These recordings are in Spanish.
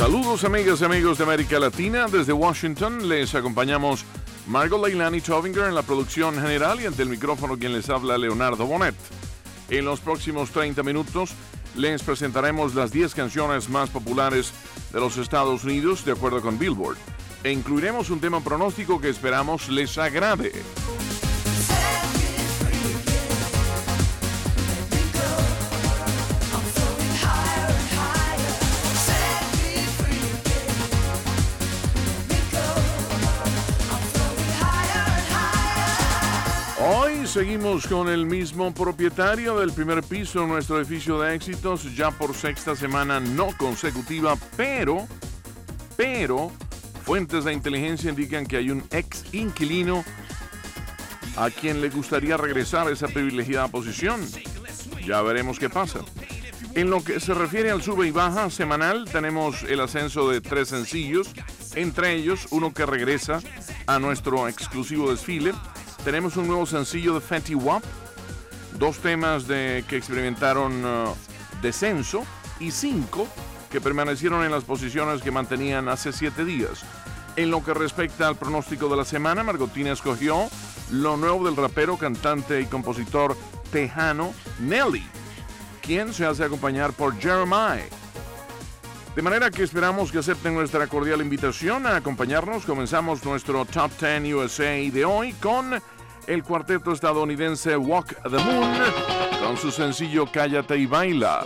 Saludos amigas y amigos de América Latina. Desde Washington les acompañamos Margot Leilani Tovinger en la producción general y ante el micrófono quien les habla Leonardo Bonet. En los próximos 30 minutos les presentaremos las 10 canciones más populares de los Estados Unidos de acuerdo con Billboard e incluiremos un tema pronóstico que esperamos les agrade. Hoy seguimos con el mismo propietario del primer piso de nuestro edificio de éxitos, ya por sexta semana no consecutiva, pero fuentes de inteligencia indican que hay un ex inquilino a quien le gustaría regresar a esa privilegiada posición. Ya veremos qué pasa. En lo que se refiere al sube y baja semanal, tenemos el ascenso de 3 sencillos, entre ellos uno que regresa a nuestro exclusivo desfile. Tenemos un nuevo sencillo de Fetty Wap, 2 temas que experimentaron descenso y 5 que permanecieron en las posiciones que mantenían hace 7 días. En lo que respecta al pronóstico de la semana, Margotina escogió lo nuevo del rapero, cantante y compositor tejano Nelly, quien se hace acompañar por Jeremiah. De manera que esperamos que acepten nuestra cordial invitación a acompañarnos. Comenzamos nuestro Top 10 USA de hoy con el cuarteto estadounidense Walk the Moon con su sencillo Cállate y Baila.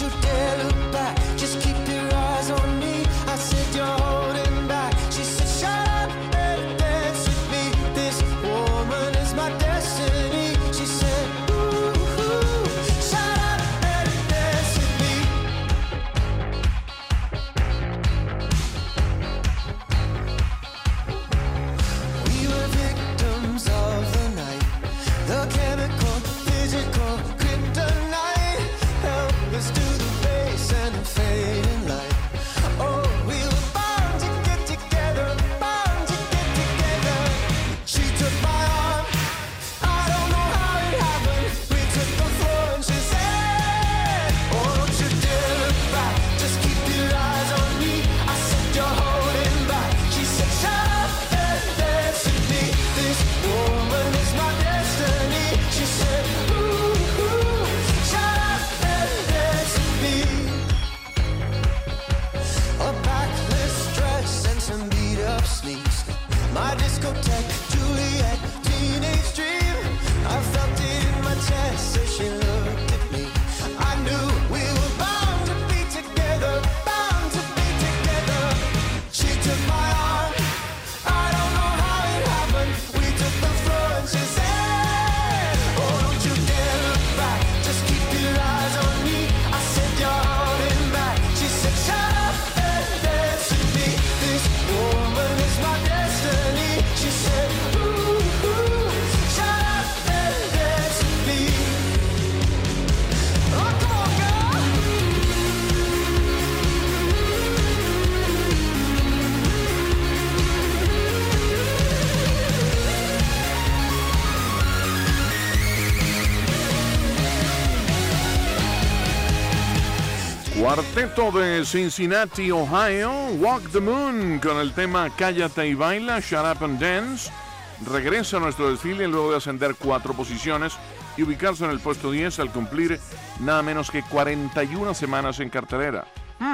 Cuarteto de Cincinnati, Ohio, Walk the Moon con el tema Cállate y Baila, Shut Up and Dance. Regresa a nuestro desfile luego de ascender 4 posiciones y ubicarse en el puesto 10 al cumplir nada menos que 41 semanas en cartelera.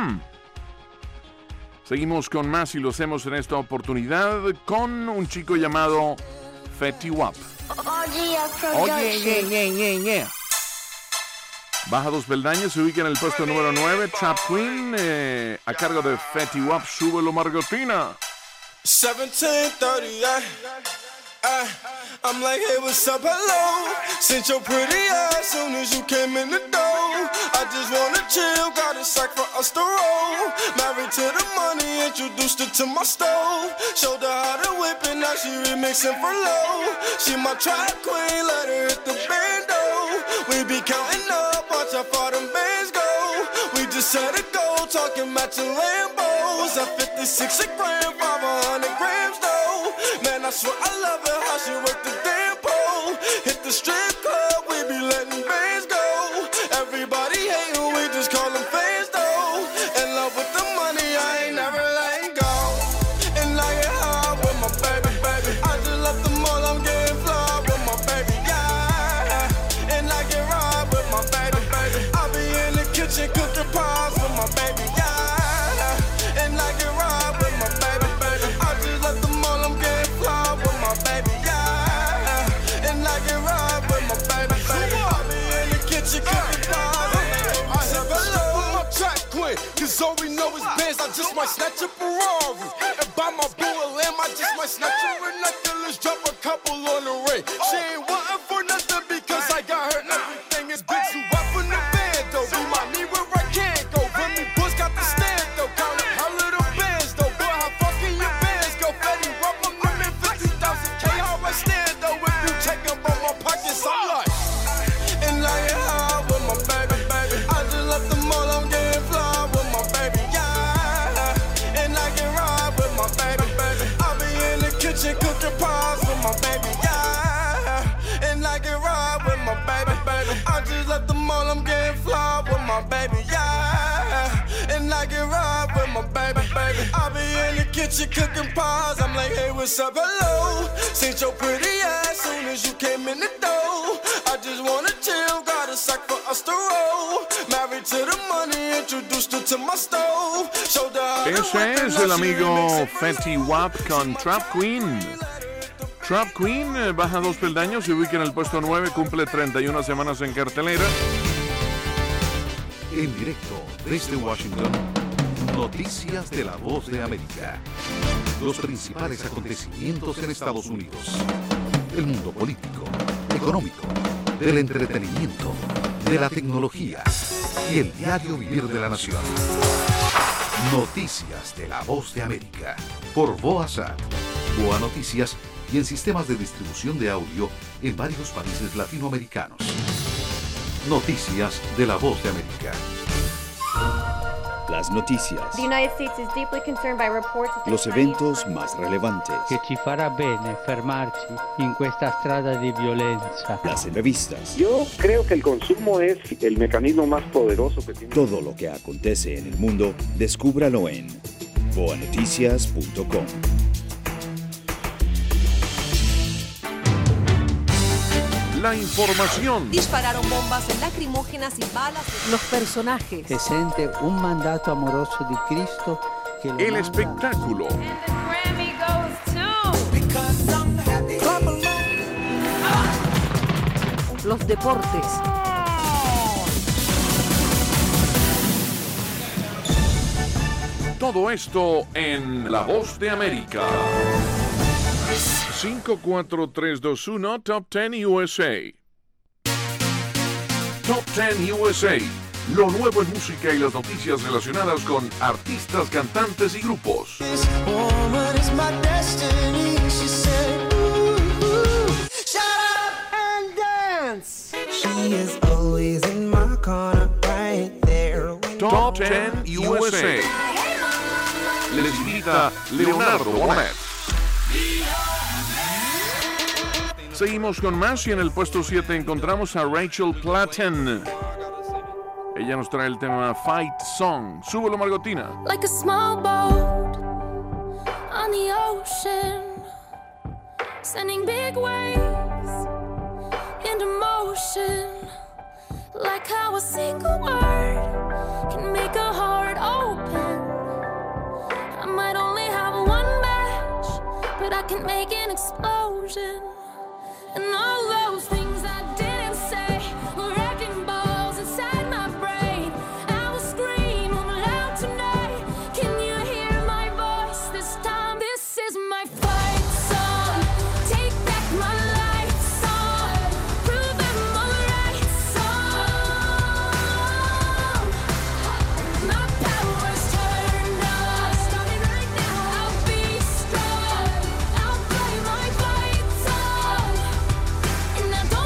Seguimos con más y lo hacemos en esta oportunidad con un chico llamado Fetty Wap. Oye, baja 2 peldaños, se ubica en el puesto número 9, Trap Queen, a cargo de Fetty Wap. Súbelo, Margotina. 17:30, I'm like, hey, what's up, hello? Sent your pretty ass soon as you came in the door. I just wanna chill, got a sack for us to roll. Married to the money, introduced her to my stove. Showed her how to whip it, now she remixing for low. She my trap queen, let her hit the bando. We be counting up, watch how far them bands go. We just set a goal, talking matching Lambos. At 56 a gram, 500 grams though. Man, I swear I love her, how she work the damn pole. Hit the strip club, we be letting bands go. Everybody hating, we just call them fans though. In love with the money, I ain't know it's Benz, I just might snatch a Ferrari. And buy my boo a lamb, I just might snatch her a necklace, drop a couple on the ring. She ain't wantin' for nothing because I got her everything. It's big, you up in the band though. Remind me where I can't go. Remy Bush got the stand though. Count up her little bands though. Boy, how fucking your bands go? Fetty rub them in 50,000 K. How I stand though? If you check up on my pockets, I'm like, and I get high with my baby, baby. I just left the mall, I'm getting fly with my baby, yeah. And I can ride with my baby, baby. I'll be in the kitchen cooking pies with my baby, yeah. And I can ride with my baby, baby. I just left the mall, I'm getting fly with my baby, yeah. And I can ride with my baby, baby. I'll be in the kitchen cooking pies. I'm like, hey, what's up, hello? Seen your pretty ass soon as you came in the door. I just wanna chill, got a sack for us to roll. Married to the money, introduced her to my stove. Showed her how to Ese whip es and el now she amigo remix it. Fetty Wap con Trap Queen. Trap Queen baja 2 peldaños, se ubica en el puesto 9, cumple 31 semanas en cartelera. En directo desde Washington, noticias de La Voz de América. Los principales acontecimientos en Estados Unidos. El mundo político, económico, del entretenimiento, de la tecnología y el diario vivir de la nación. Noticias de La Voz de América. Por Boazat, Boa Noticias y en sistemas de distribución de audio en varios países latinoamericanos. Noticias de La Voz de América. Las noticias, The United States is deeply concerned by reports that the los Chinese eventos Communist más relevantes, che ci farà bene fermarci in questa strada di violenza. las entrevistas, Yo creo que el consumo es el mecanismo más poderoso que tiene. todo lo que acontece en el mundo, descúbralo en boanoticias.com. La información, Dispararon bombas lacrimógenas y balas. Los personajes, Se sente un mandato amoroso di Cristo che lo el manda. espectáculo, los deportes, todo esto en La Voz de América. 5, 4, 3, 2, 1, Top 10 USA. Top 10 USA. Lo nuevo en música y las noticias relacionadas con artistas, cantantes y grupos. This woman is my destiny. She said, ooh, ooh, shut up and dance. She is always in my corner, right there. Top 10 USA. Les invita Leonardo Bonet. Seguimos con más y en el puesto 7 encontramos a Rachel Platten. Ella nos trae el tema Fight Song. Súbelo, Margotina. Like a small boat on the ocean, sending big waves into motion. Like how a single word can make a heart open. I might only have one match, but I can make an explosion. And all those things I didn't say were wrecking balls inside my brain. I will scream loud tonight. Can you hear my voice this time? This is my fight song. Take back my life song. Prove I'm alright song. My power's turned on. Starting right now. I'll be strong. I'll play my fight song. And I don't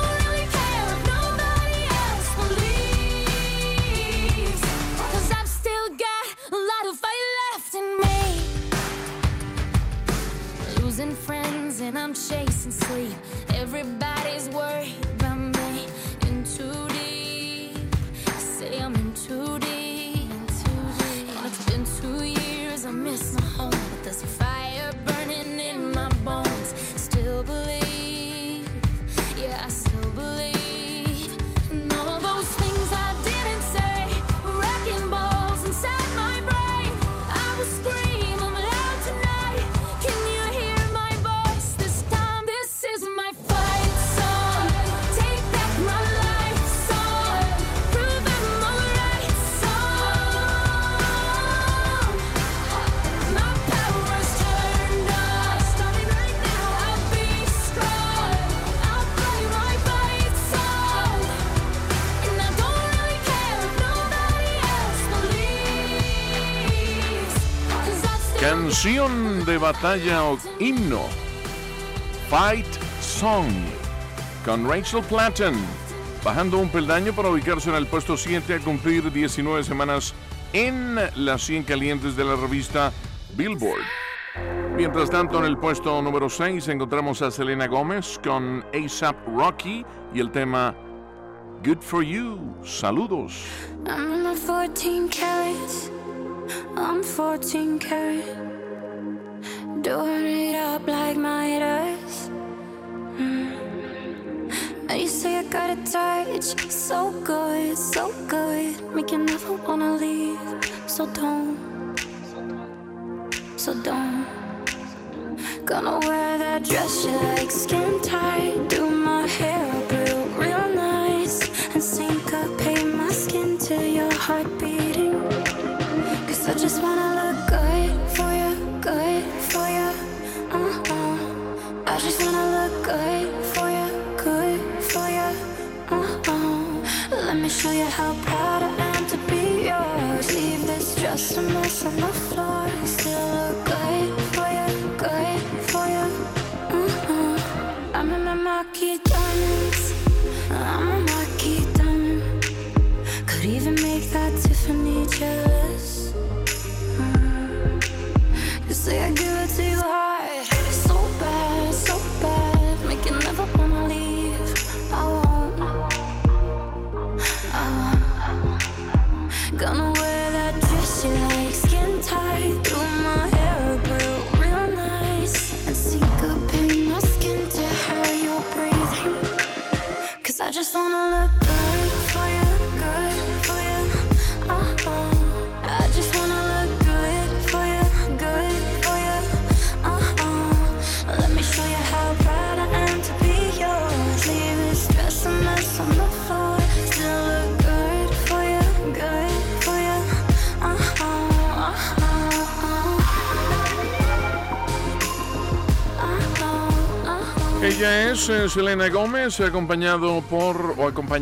Canción de batalla o himno. Fight Song con Rachel Platten, bajando un peldaño para ubicarse en el puesto 7 a cumplir 19 semanas en las 100 calientes de la revista Billboard. Mientras tanto, en el puesto número 6 encontramos a Selena Gómez con A$AP Rocky y el tema Good For You. Saludos. I'm not 14 carats, I'm 14 karat. Doing it up like my earth. And you say I got a touch, so good, make you never wanna leave. So don't. Gonna wear that dress you like, skin tight. Do my hair up real nice, and syncopate my skin to your heart beating. Cause I just wanna look good for you, good for you. I just wanna look good for you, good for you. Let me show you how proud I am to be yours. Leave this dress a mess on the floor. Still look good for you, good for you. I'm in my marquee diamonds, I'm a marquee diamond. Could even make that Tiffany jealous. You say I give it to you hard, so bad, make you never wanna leave. I won't. Gonna wear that dress you like, skin tight. Do my hair up real nice, and syncopate my skin to how you're breathing. Cause I just wanna look good for you, good for you. I just wanna look good for you, good for you. Let me show you how proud I am to be yours. Leave this dress a mess on the floor. Still look good for you, good for you. Ella es Selena Gómez, acompañada por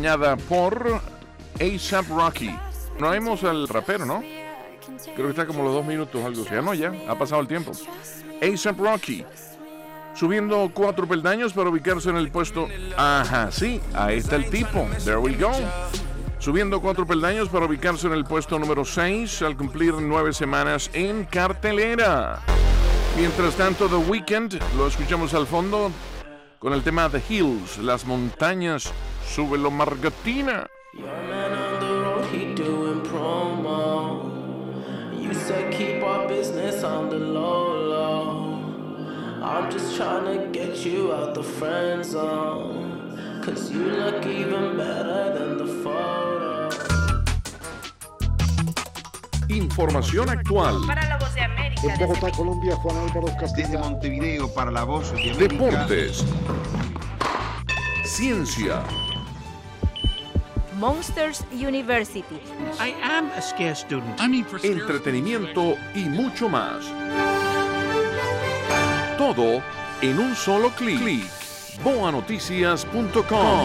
A$AP Rocky. No vemos al rapero, ¿no? Creo que está como los 2 minutos, algo así. No, ya, ha pasado el tiempo. A$AP Rocky, subiendo 4 peldaños para ubicarse en el puesto... Ajá, sí, ahí está el tipo. There we go. Subiendo 4 peldaños para ubicarse en el puesto número 6 al cumplir 9 semanas en cartelera. Mientras tanto, The Weeknd, lo escuchamos al fondo con el tema The Hills, las montañas, súbelo Margatina. Keep our business on the low. I'm just trying to get you out the friend zone, 'cause you look even better than the photo. Información actual. Para la Voz de América. En Bogotá, Colombia, Juan Álvaro Castillo. Desde Montevideo para la Voz de América. Deportes. Ciencia. Monsters University. I am a scarce student. Entretenimiento y mucho más. Todo en un solo clic. boanoticias.com.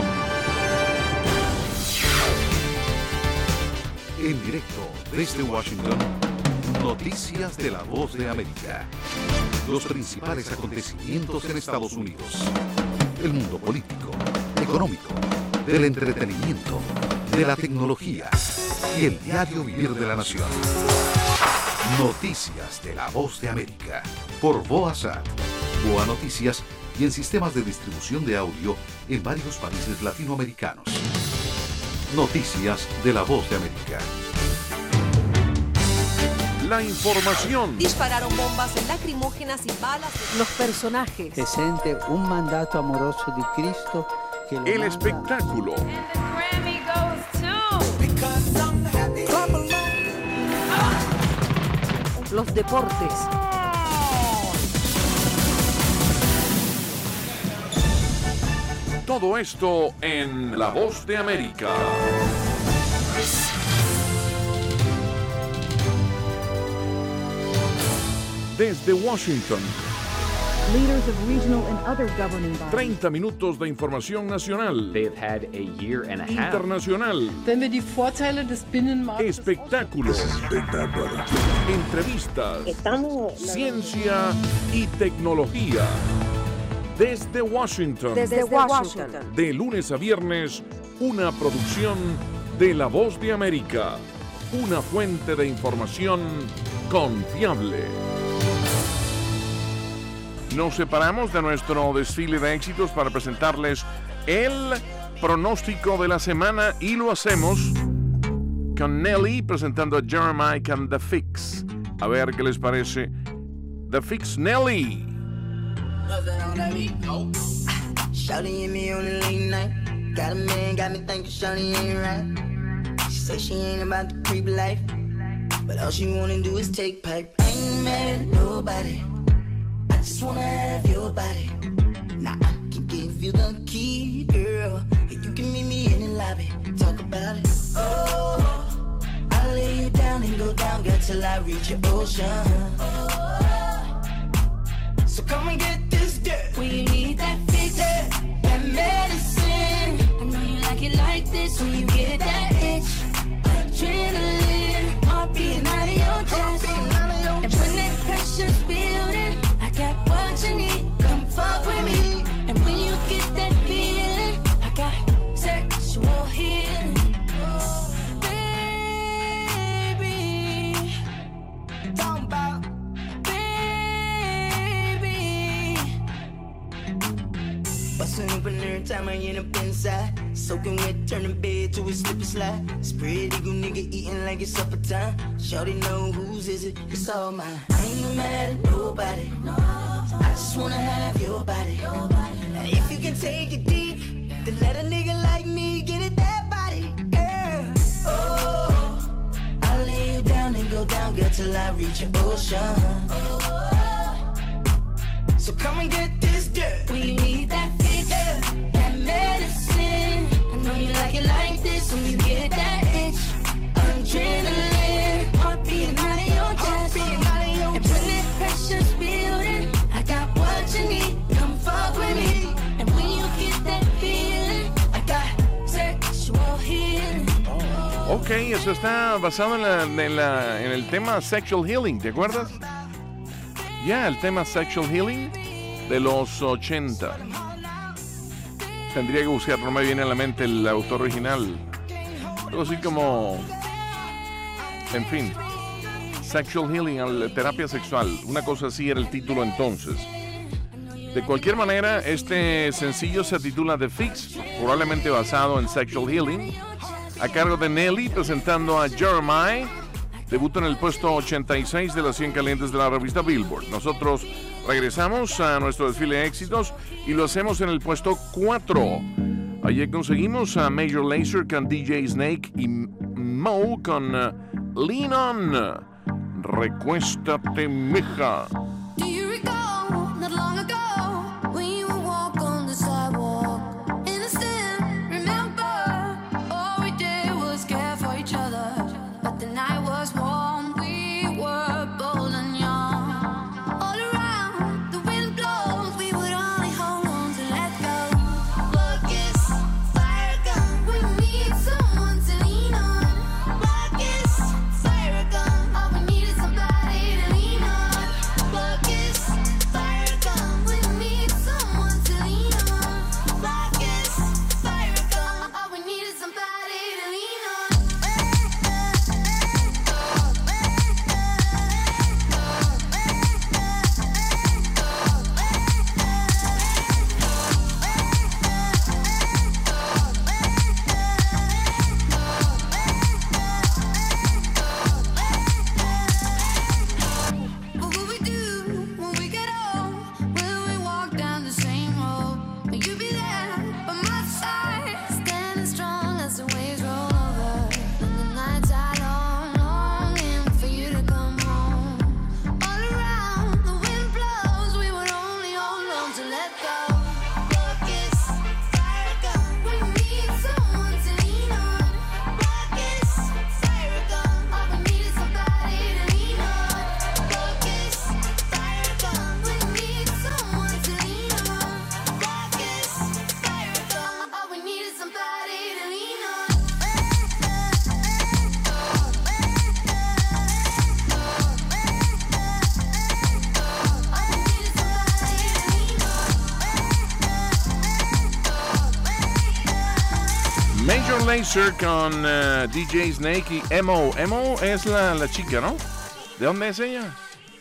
En directo desde Washington, noticias de la Voz de América. Los principales acontecimientos en Estados Unidos. El mundo político, económico, del entretenimiento, de la tecnología y el diario vivir de la nación. Noticias de la Voz de América por VOASAT, Boa Noticias y en sistemas de distribución de audio en varios países latinoamericanos. Noticias de la Voz de América. La información. Dispararon bombas lacrimógenas y balas. Los personajes. Se siente un mandato amoroso de Cristo. El espectáculo. Los deportes. Todo esto en La Voz de América. Desde Washington, Leaders of regional and other governing bodies. 30 minutos de información nacional. They've had a year and a half. Internacional. Wenn wir die Vorteile des Binnenmarktes. Espectáculos. Entrevistas. Ciencia y tecnología. Desde Washington. De lunes a viernes, una producción de La Voz de América. Una fuente de información confiable. Nos separamos de nuestro desfile de éxitos para presentarles el pronóstico de la semana y lo hacemos con Nelly presentando a Jeremiah and The Fix. A ver qué les parece. The Fix, Nelly. Shawty and me on a late night. Got a man, got me thinking Shawty ain't right. She say she ain't about the creep life, but all she wanna do is take pipe. I ain't mad at nobody, I just wanna have your body. Now I can give you the key, girl, and you can meet me in the lobby. Talk about it. Oh, I'll lay you down and go down, girl, till I reach your ocean. So come and get this dirt. When you need that fix, that medicine. I know you like it like this when you get that itch. Adrenaline, heart beating out of your chest. And when that pressure's building, I got what you need. Come fuck with me. And when you get that feeling, I got sexual healing. Baby, talk about. Bustin' open every time I end up inside. Soaking wet, turn the bed to a slip and slide. Spread eagle nigga eating like it's supper time. Shorty know whose is it, it's all mine. I ain't mad at nobody, I just wanna have your body. And if you can take it deep, then let a nigga like me get it that body, girl. Oh, I'll lay you down and go down, girl, till I reach your ocean. So come and get this dirt. When you need that fix, that medicine. I know you like it like this when you get that itch. Adrenaline, heart beating out of your chest. And when that pressure's building, I got what you need. Come fuck with me. And when you get that feeling, I got sexual healing. Ok, eso está basado en el tema Sexual Healing, ¿te acuerdas? Ya, el tema Sexual Healing de los 80. Tendría que buscar, no me viene a la mente el autor original. Algo así como, en fin, Sexual Healing, terapia sexual. Una cosa así era el título entonces. De cualquier manera, este sencillo se titula The Fix, probablemente basado en Sexual Healing, a cargo de Nelly presentando a Jeremiah. Debuta en el puesto 86 de las 100 calientes de la revista Billboard. Nosotros regresamos a nuestro desfile de éxitos y lo hacemos en el puesto 4. Allí conseguimos a Major Lazer con DJ Snake y Mo con Lean On. Recuéstate, mija. Do you recall not long ago when you would walk on the sidewalk? Innocent, remember, all we did was care for each other. But the night was warm, we were bold and young. All around, the wind blows, we would only hold on to let go. Focus, fire gun, we need someone to lean on. Focus, fire gun, all we need is somebody to lean on. Major Lazer con DJ Snake y Emo. Emo es la chica, ¿no? ¿De dónde es ella?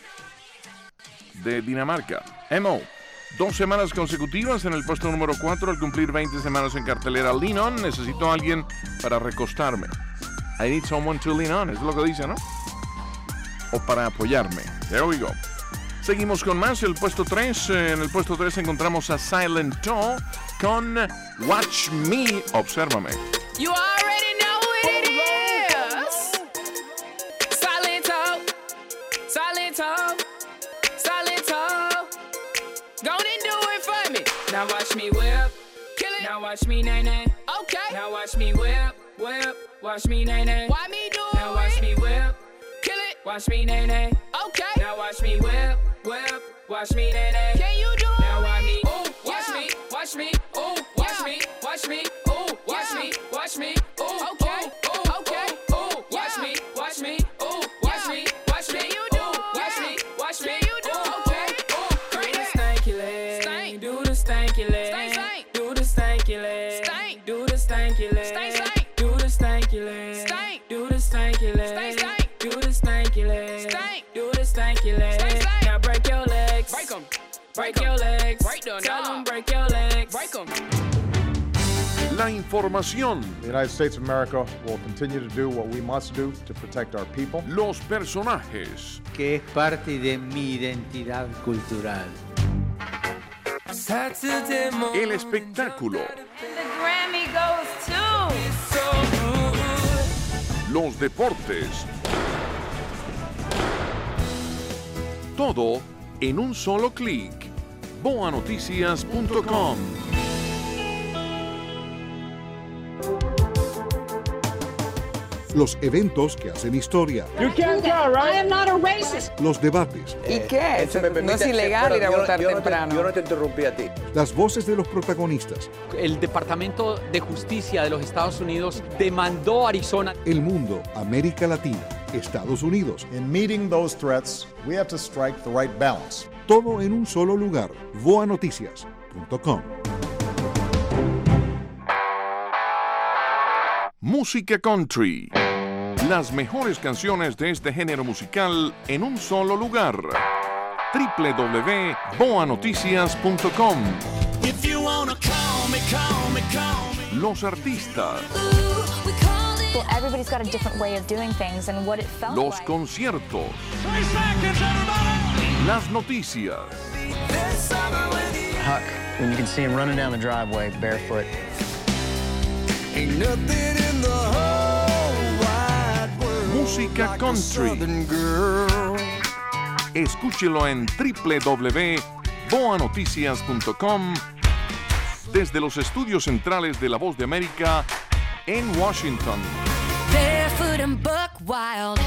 De Dinamarca. Emo. 2 semanas consecutivas en el puesto número 4 al cumplir 20 semanas en cartelera. Lean On, necesito a alguien para recostarme. I need someone to lean on, es lo que dice, ¿no? O para apoyarme. There we go. Seguimos con más, el puesto 3. En el puesto 3 encontramos a Silent Toe con Watch Me, Obsérvame. You already know what it is. Silent Toe, Silent Toe, Silent Toe. Go and do it for me. Now watch me whip, kill it. Now watch me nay-nay. Okay. Now watch me whip, whip. Watch me nay-nay. Why me do it? Now watch me whip, kill it. Watch me nay-nay. Okay. Now watch me whip, whip. Watch me nay-nay. Can you do it? Now watch me, ooh, watch me, watch me, ooh, watch me, watch me, ooh, watch me, watch me, ooh, okay, ooh, okay, ooh, watch me, watch me, ooh, watch me, watch me, you do, watch me, watch me, you do, okay, ooh, do the stanky leg, do the stanky leg, do the stanky leg, do the stanky leg, do the stanky leg, do the stanky leg, do the stanky leg, do the stanky leg. Now break your legs, break them, break your legs, tell them break your legs, break them. La información. The United States of America will continue to do what we must do to protect our people. Los personajes. Que es parte de mi identidad cultural. El espectáculo. The Grammy goes to Los deportes. Todo en un solo clic. boanoticias.com. Los eventos que hacen historia. You can't tell, right? I am not a racist. Los debates. ¿Y qué? No es ilegal ir a votar temprano. Yo no te interrumpí a ti. Las voces de los protagonistas. El Departamento de Justicia de los Estados Unidos demandó a Arizona. El mundo, América Latina, Estados Unidos. In meeting those threats, we have to strike the right balance. Todo en un solo lugar. boanoticias.com. Música country. Las mejores canciones de este género musical en un solo lugar. www.boanoticias.com. Los artistas. Well, everybody's got a different way of doing things and what it felt Los like. conciertos. Las noticias. Huck, when you can see him running down the driveway barefoot. Ain't nothing in the whole wide world Música like country. a southern girl. Escúchelo en www.boanoticias.com desde los estudios centrales de La Voz de América en Washington. Barefoot and buck wild.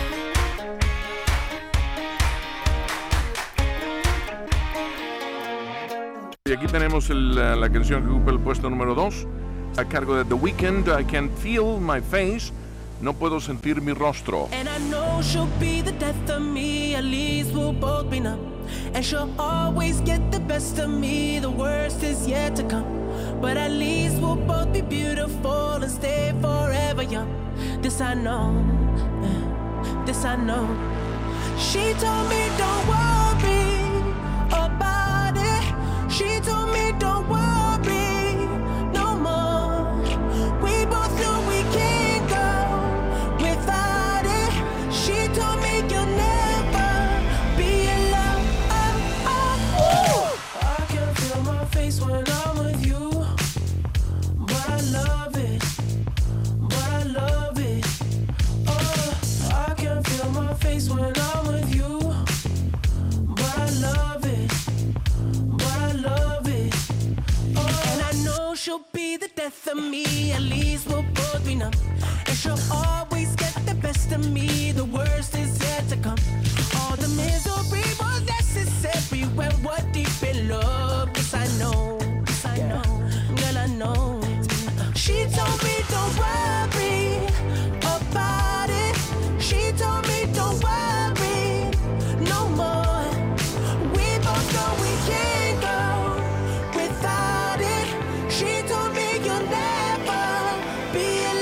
Y aquí tenemos la canción que ocupa el puesto número 2 a cargo de The Weeknd. I Can't Feel My Face. No puedo sentir mi rostro. And I know she'll be the death of me, at least we'll both be numb. And she'll always get the best of me, the worst is yet to come. But at least we'll both be beautiful and stay forever young. This I know, this I know. She told me don't worry about it. She told me don't worry no more. We both know we can't go without it. She told me you'll never be alone. I can feel my face when I'm with you, but I love it, but I love it. Oh, I can feel my face when I'm with you, but I love it, but I love it. Oh, and I know she'll be the death of me, at least we'll both be numb. And she'll always get the best of me, the worst is yet to come. All the misery was necessary when we're deep in love. Yes, I know, girl, I know. She told me don't worry about it. She told me don't worry no more. We both know we can't go without it. She told me you'll never be alone.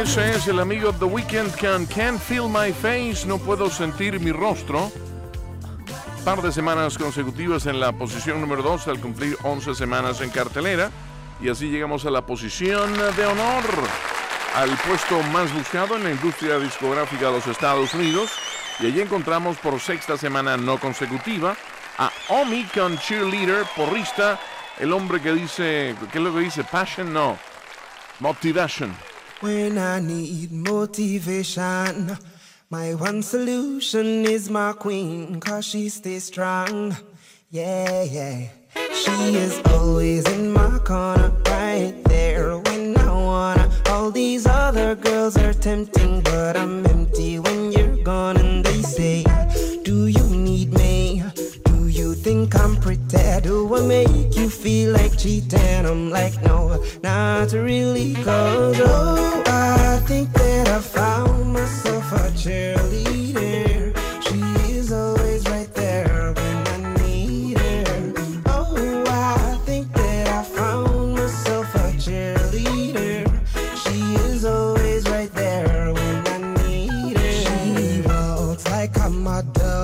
Ese es el amigo The Weeknd con Can't Feel My Face, no puedo sentir mi rostro. Par de semanas consecutivas en la posición número 2 al cumplir 11 semanas en cartelera. Y así llegamos a la posición de honor, al puesto más buscado en la industria discográfica de los Estados Unidos. Y allí encontramos por sexta semana no consecutiva a Omi con Cheerleader, porrista, el hombre que dice, ¿qué es lo que dice? Passion, no, motivation. When I need motivation, my one solution is my queen, 'cause she stays strong, yeah, yeah. She is always in my corner, right there when I wanna. All these other girls are tempting, but I'm empty when you're gone. And they say, do you need me? Do you think I'm pretty? Do I make you feel like cheating? I'm like, no, not really, 'cause oh, I think that I found myself a cheerleader. She is always right there when I need her. Oh, I think that I found myself a cheerleader. She is always right there when I need her. She walks like a model.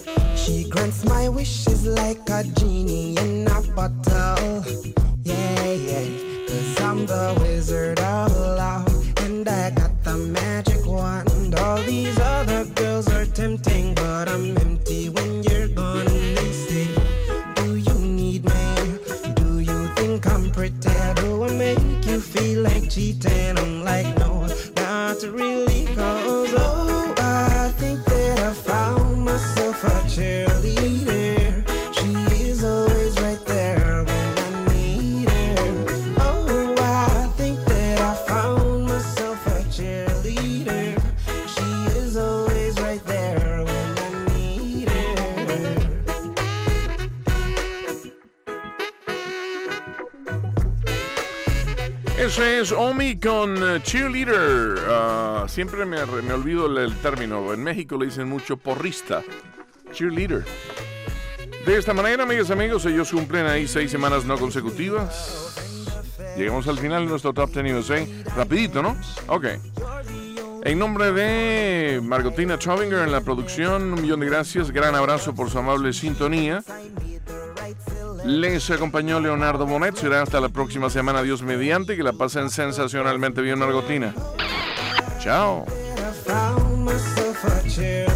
She grants my wishes like a genie in a bottle. Yeah, yeah, 'cause I'm the wizard of love, and I got the magic wand. All these other girls are tempting, but I'm empty when you're gone. And they say, do you need me? Do you think I'm pretty? Do I make you feel like cheating? I'm like, no, not really, 'cause oh, I think that I found myself a cheerleader. She is always right there when I need her. Oh, I think that I found myself a cheerleader. She is always right there when I need her. Ese es Omi con Cheerleader. Siempre me olvido el término. En México le dicen mucho porrista. Cheerleader. De esta manera, amigas y amigos, ellos cumplen ahí 6 semanas no consecutivas. Llegamos al final de nuestro Top 10 USA. Rapidito, ¿no? Ok. En nombre de Margotina Chovinger en la producción, 1.000.000 de gracias. Gran abrazo por su amable sintonía. Les acompañó Leonardo Bonet. Será hasta la próxima semana, Dios mediante. Que la pasen sensacionalmente bien, Margotina. Chao.